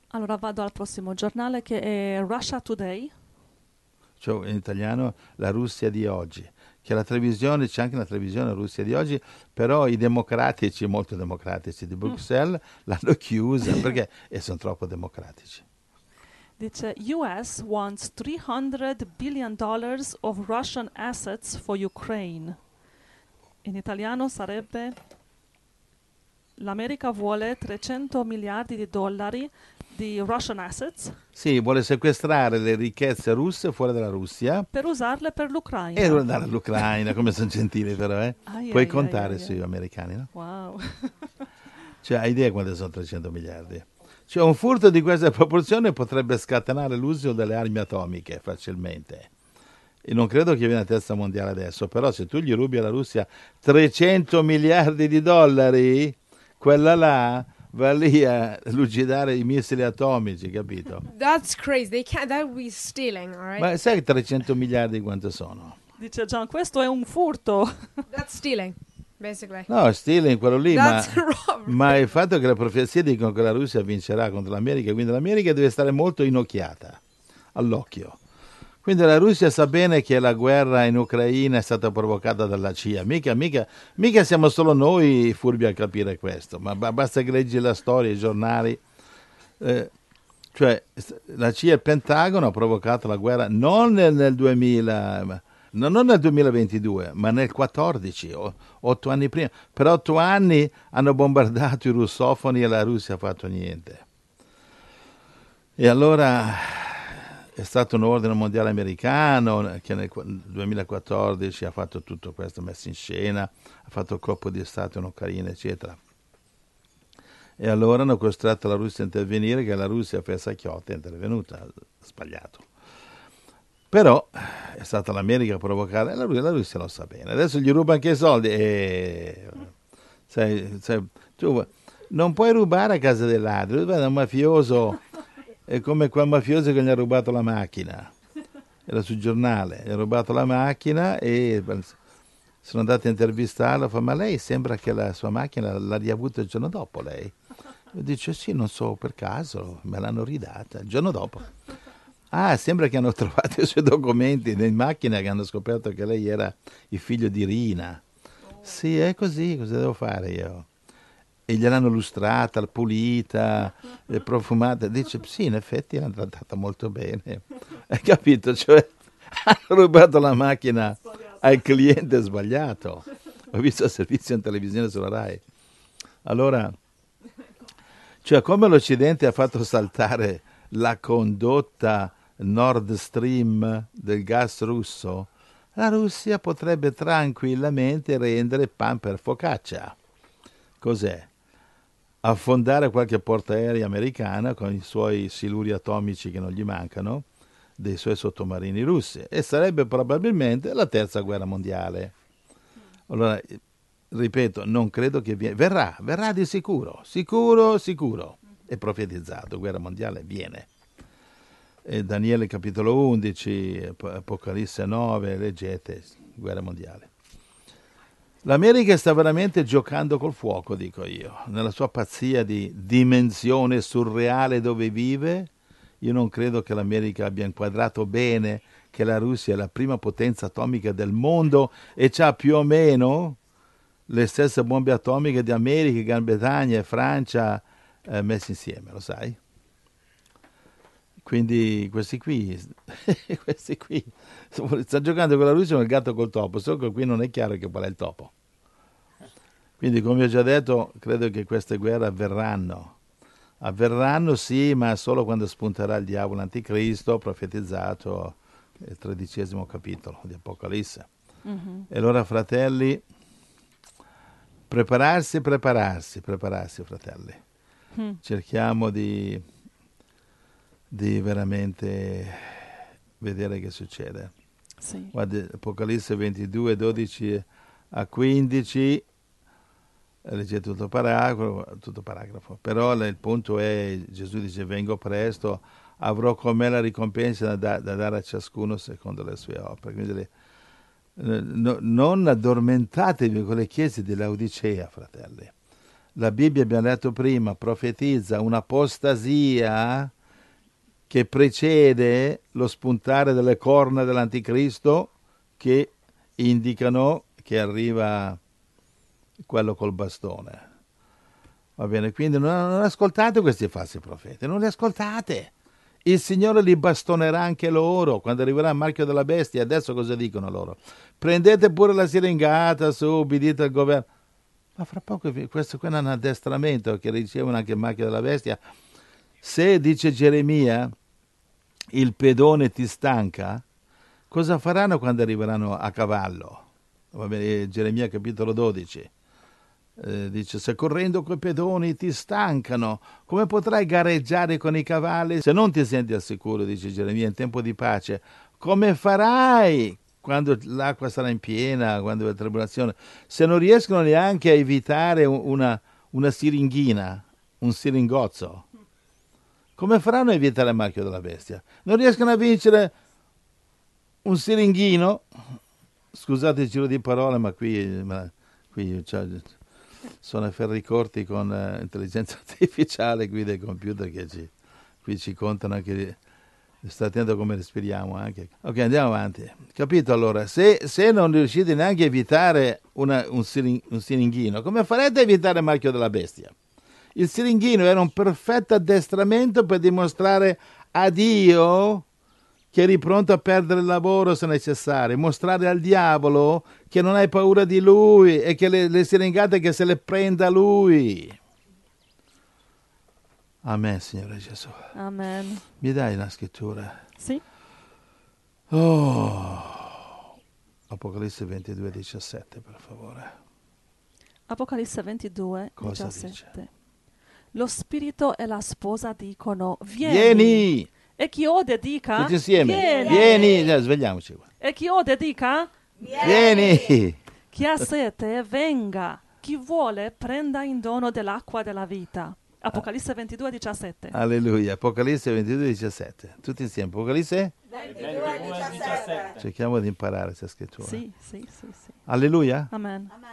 Allora vado al prossimo giornale che è Russia Today. Cioè in italiano la Russia di oggi, che la televisione, c'è anche la televisione Russia di oggi, però i democratici, molto democratici di Mm. Bruxelles, l'hanno chiusa perché sono troppo democratici. Dice US wants $300 billion of Russian assets for Ukraine. In italiano sarebbe l'America vuole 300 miliardi di dollari di Russian assets Sì, vuole sequestrare le ricchezze russe fuori dalla Russia per usarle per e l'Ucraina. dare all'Ucraina, come sono gentili però, eh? Ai Puoi ai ai contare ai ai. sugli americani, no? Wow. Cioè, hai idea quante sono 300 miliardi? Cioè, un furto di questa proporzione potrebbe scatenare l'uso delle armi atomiche facilmente. E non credo che viene a terza mondiale adesso, però se tu gli rubi alla Russia 300 miliardi di dollari, quella là va lì a lucidare i missili atomici, capito? That's crazy. They can't. That would be stealing. All right. Ma sai 300 miliardi quanto sono? Dice Gian, questo è un furto. That's stealing, basically. No, stealing quello lì, That's ma robbery. il fatto che le profezie dicono che la Russia vincerà contro l'America, quindi l'America deve stare molto inocchiata, all'occhio. Quindi la Russia sa bene che la guerra in Ucraina è stata provocata dalla CIA. Mica siamo solo noi furbi a capire questo, ma basta che leggi la storia, i giornali. Eh, cioè, la CIA e il Pentagono ha provocato la guerra non nel 2000, non nel 2022, ma nel 14, 8 anni prima. Per 8 anni hanno bombardato i russofoni e la Russia ha fatto niente. E allora è stato un ordine mondiale americano che nel 2014 ha fatto tutto questo, messo in scena, ha fatto il colpo di Stato in Ucraina, eccetera. E allora hanno costretto la Russia a intervenire, che la Russia fece Chiota è intervenuta, sbagliato. Però è stata l'America a provocare, la Russia lo sa bene. Adesso gli ruba anche i soldi e tu non puoi rubare a casa dell'altro, rubare da un mafioso è come quel mafioso che gli ha rubato la macchina. Era sul giornale, gli ha rubato la macchina e sono andati a intervistarlo, fa, ma lei sembra che la sua macchina l'ha riavuta il giorno dopo lei. E dice sì, non so, per caso, me l'hanno ridata il giorno dopo. Ah, sembra che hanno trovato i suoi documenti in macchina che hanno scoperto che lei era il figlio di Rina. Sì, è così, cosa devo fare io? E gliel'hanno lustrata, pulita, profumata. Dice, sì, in effetti l'hanno trattata molto bene. Hai capito? Cioè, hanno rubato la macchina al cliente sbagliato. Ho visto il servizio in televisione sulla Rai. Allora, cioè, come l'Occidente ha fatto saltare la condotta Nord Stream del gas russo, la Russia potrebbe tranquillamente rendere pan per focaccia. Cos'è? Affondare qualche portaerei americana con i suoi siluri atomici che non gli mancano, dei suoi sottomarini russi, e sarebbe probabilmente la terza guerra mondiale. Allora, ripeto, non credo che verrà di sicuro, sicuro, è profetizzato, guerra mondiale viene. E Daniele capitolo 11, Apocalisse 9, leggete, guerra mondiale. L'America sta veramente giocando col fuoco, dico io, nella sua pazzia di dimensione surreale dove vive. Io non credo che l'America abbia inquadrato bene che la Russia è la prima potenza atomica del mondo e ha più o meno le stesse bombe atomiche di America, Gran Bretagna e Francia messe insieme, lo sai? Quindi questi qui stanno giocando con la Russia come il gatto col topo, solo che qui non è chiaro che qual è il topo. Quindi, come ho già detto, credo che queste guerre avverranno. Avverranno sì, ma solo quando spunterà il diavolo anticristo, profetizzato nel 13° capitolo di Apocalisse. Mhm. E allora, fratelli, prepararsi, fratelli. Mm. Cerchiamo di veramente vedere che succede. Sì. Guarda, Apocalisse 22, 12 a 15, leggete tutto paragrafo, però il punto è, Gesù dice, vengo presto, avrò con me la ricompensa da dare a ciascuno secondo le sue opere. Quindi non addormentatevi con le chiese di Laodicea, fratelli. La Bibbia, abbiamo detto prima, profetizza un'apostasia che precede lo spuntare delle corna dell'anticristo, che indicano che arriva quello col bastone. Va bene, quindi non ascoltate questi falsi profeti, non li ascoltate. Il Signore li bastonerà anche loro quando arriverà il marchio della bestia. Adesso cosa dicono loro? Prendete pure la siringata, su, ubbidite al governo. Ma fra poco questo qui è un addestramento che ricevono anche il marchio della bestia. Se, dice Geremia, il pedone ti stanca, cosa faranno quando arriveranno a cavallo? Va bene, Geremia capitolo 12. Dice, se correndo coi pedoni ti stancano, come potrai gareggiare con i cavalli se non ti senti al sicuro, dice Geremia, in tempo di pace? Come farai quando l'acqua sarà in piena, quando è tribolazione? Se non riescono neanche a evitare una siringhina, un siringozzo, come faranno a evitare il marchio della bestia? Non riescono a vincere un siringhino? Scusate il giro di parole, ma qui sono a ferri corti con intelligenza artificiale qui dei computer che qui ci contano anche, sta attento come respiriamo anche. Ok, andiamo avanti. Capito allora? Se non riuscite neanche a evitare un siringhino, come farete a evitare il marchio della bestia? Il siringhino era un perfetto addestramento per dimostrare a Dio che eri pronto a perdere il lavoro se necessario, mostrare al diavolo che non hai paura di lui e che le siringate che se le prenda lui. Amen, Signore Gesù. Amen. Mi dai una scrittura? Sì. Apocalisse 22, 17, per favore. Apocalisse 22, Cosa 17. dice? Lo spirito e la sposa dicono, vieni. Vieni! E chi ode dica, Tutti insieme. vieni. Vieni! Svegliamoci qua. E chi ode dica, Vieni! chi ha sete venga, chi vuole prenda in dono dell'acqua della vita. Apocalisse 22, 17. Alleluia. Apocalisse 22, 17. Tutti insieme. Apocalisse? 22, 17. Cerchiamo di imparare questa scrittura. Sì. Alleluia. Amen.